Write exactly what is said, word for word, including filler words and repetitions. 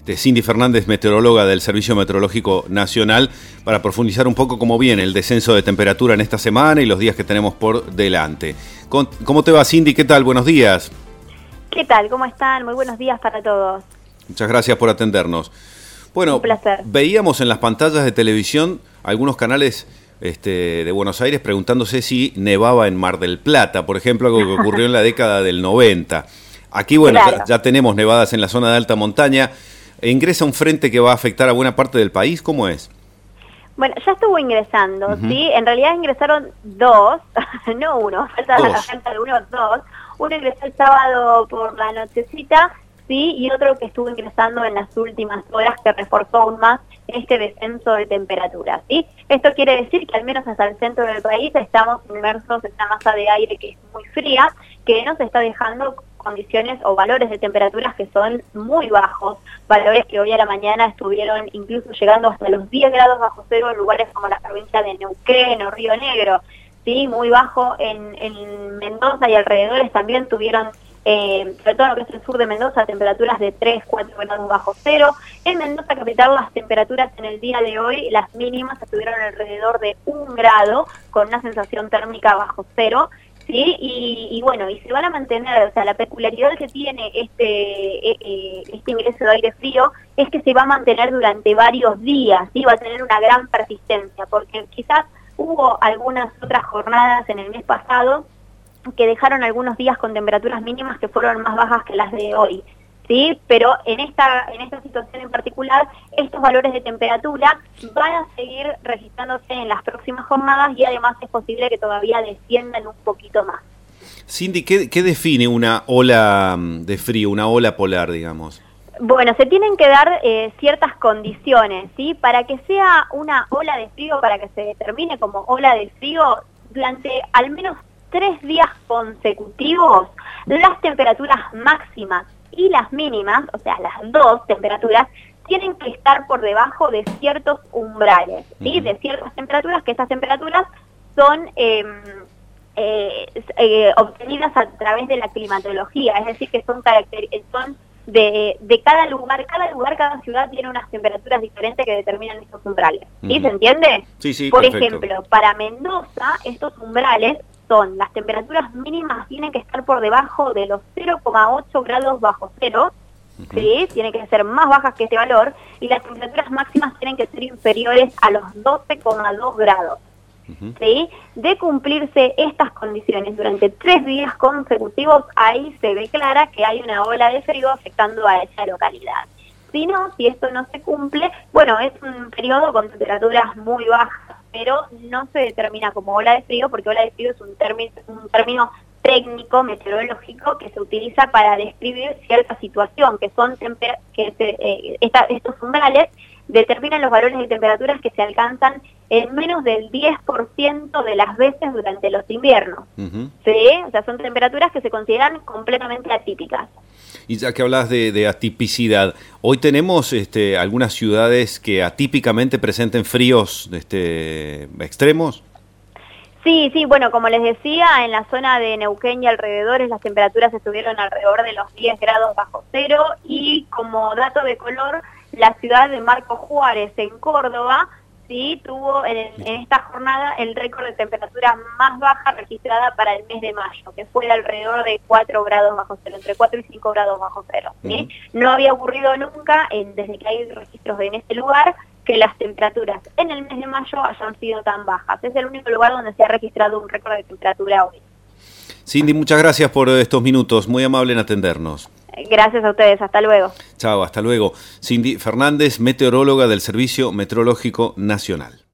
este, Cindy Fernández, meteoróloga del Servicio Meteorológico Nacional, para profundizar un poco cómo viene el descenso de temperatura en esta semana y los días que tenemos por delante. ¿Cómo te va, Cindy? ¿Qué tal? Buenos días. ¿Qué tal? ¿Cómo están? Muy buenos días para todos. Muchas gracias por atendernos. Bueno, un placer. Veíamos en las pantallas de televisión algunos canales este, de Buenos Aires preguntándose si nevaba en Mar del Plata, por ejemplo, algo que ocurrió en la década del noventa. Aquí, bueno, claro. ya, ya tenemos nevadas en la zona de alta montaña. ¿Ingresa un frente que va a afectar a buena parte del país? ¿Cómo es? Bueno, ya estuvo ingresando, Uh-huh. ¿sí? En realidad ingresaron dos, no uno, falta Dos. falta de uno, dos. Uno ingresó el sábado por la nochecita, sí, y otro que estuvo ingresando en las últimas horas, que reforzó aún más este descenso de temperatura, ¿sí? Esto quiere decir que al menos hasta el centro del país estamos inmersos en una masa de aire que es muy fría, que nos está dejando condiciones o valores de temperaturas que son muy bajos, valores que hoy a la mañana estuvieron incluso llegando hasta los diez grados bajo cero en lugares como la provincia de Neuquén o Río Negro, ¿sí? Muy bajo en, en Mendoza y alrededores también tuvieron, eh, sobre todo en lo que es el sur de Mendoza, temperaturas de tres, cuatro grados bajo cero. En Mendoza capital las temperaturas en el día de hoy, las mínimas estuvieron alrededor de un grado, con una sensación térmica bajo cero. Sí, y, y bueno, y se van a mantener, o sea, la peculiaridad que tiene este eh, este ingreso de aire frío es que se va a mantener durante varios días, ¿sí? Va a tener una gran persistencia, porque quizás hubo algunas otras jornadas en el mes pasado que dejaron algunos días con temperaturas mínimas que fueron más bajas que las de hoy, ¿sí? Pero en esta en esta situación en particular, estos valores de temperatura van a seguir registrándose en las próximas jornadas y además es posible que todavía desciendan un poquito más. Cindy, ¿qué, qué define una ola de frío, una ola polar, digamos? Bueno, se tienen que dar eh, ciertas condiciones, ¿sí? Para que sea una ola de frío, para que se determine como ola de frío, durante al menos tres días consecutivos, las temperaturas máximas y las mínimas, o sea, las dos temperaturas, tienen que estar por debajo de ciertos umbrales, ¿sí? Uh-huh. De ciertas temperaturas, que esas temperaturas son eh, eh, eh, obtenidas a través de la climatología, es decir, que son, son de, de cada lugar, cada lugar, cada ciudad tiene unas temperaturas diferentes que determinan estos umbrales, ¿sí? Uh-huh. ¿Se entiende? Sí, sí, por perfecto. Ejemplo, para Mendoza, estos umbrales son, las temperaturas mínimas tienen que estar por debajo de los cero coma ocho grados bajo cero, uh-huh. ¿sí? Tienen que ser más bajas que este valor, y las temperaturas máximas tienen que ser inferiores a los doce coma dos grados. Uh-huh. ¿Sí? De cumplirse estas condiciones durante tres días consecutivos, ahí se declara que hay una ola de frío afectando a esa localidad. Si no, si esto no se cumple, bueno, es un periodo con temperaturas muy bajas, pero no se determina como ola de frío, porque ola de frío es un término, un término técnico, meteorológico, que se utiliza para describir cierta situación, que son temper que se, eh, esta, estos umbrales determinan los valores de temperaturas que se alcanzan en menos del diez por ciento de las veces durante los inviernos. Uh-huh. ¿Sí? O sea, son temperaturas que se consideran completamente atípicas. Y ya que hablas de, de atipicidad, hoy tenemos este, algunas ciudades que atípicamente presenten fríos este, extremos. Sí, sí, bueno, como les decía, en la zona de Neuquén y alrededores las temperaturas estuvieron alrededor de los diez grados bajo cero, y como dato de color, la ciudad de Marco Juárez en Córdoba, sí, tuvo en, en esta jornada el récord de temperatura más baja registrada para el mes de mayo, que fue de alrededor de cuatro grados bajo cero, entre cuatro y cinco grados bajo cero, ¿sí? Uh-huh. No había ocurrido nunca, en, desde que hay registros en este lugar, que las temperaturas en el mes de mayo hayan sido tan bajas. Es el único lugar donde se ha registrado un récord de temperatura hoy. Cindy, muchas gracias por estos minutos, muy amable en atendernos. Gracias a ustedes, hasta luego. Chao, hasta luego. Cindy Fernández, meteoróloga del Servicio Meteorológico Nacional.